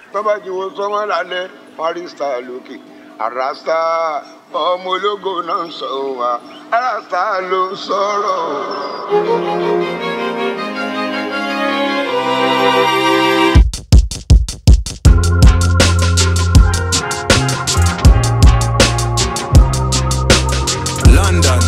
Bàbá jíwo sọ́wọ́n lálẹ́, Marista lókè. Àràsá ọmọ ológo náà ń sọ wá. Àràsá ló ń sọ̀rọ̀. London.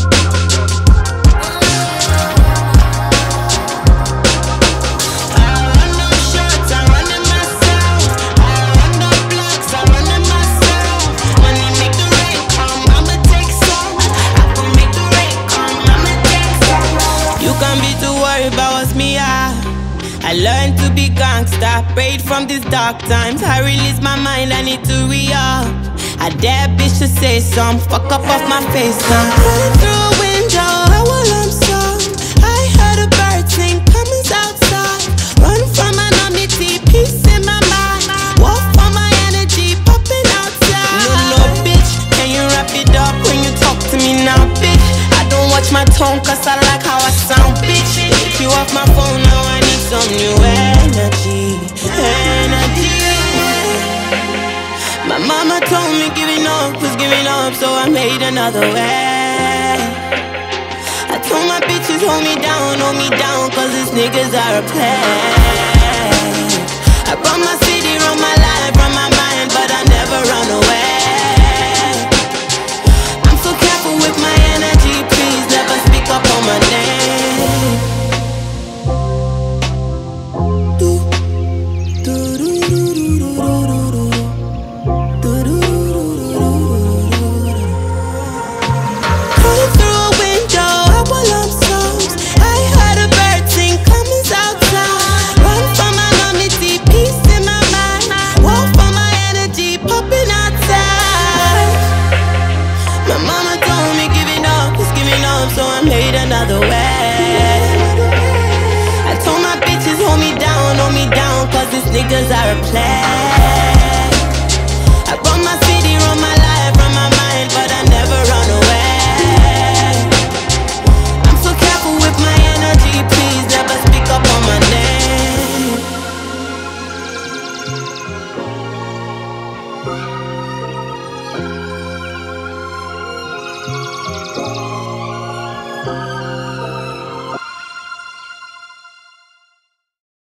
I learned to be gangsta, prayed from these dark times. I release my mind, I need to re-up. I dare bitch to say some, fuck up off my face now. Running through a window, I will lump some. I heard a bird sing, coming's outside. Run from anonymity, peace in my mind. Walk for my energy, popping outside. No, bitch, can you wrap it up when you talk to me now, bitch? I don't watch my tone, cause I like how I sound, bitch. If you off my phone now, I need some new energy. My mama told me giving up was giving up, so I made another way. I told my bitches hold me down, cause these niggas are a play. I run my city, run my life, run my mind, but I never run away. I'm so careful with my energy, please never speak up on my name. So I made another way. I told my bitches hold me down, cause these niggas are a play. I run my city, run my life, run my mind, but I never run away. I'm so careful with my energy, please never speak up on my name.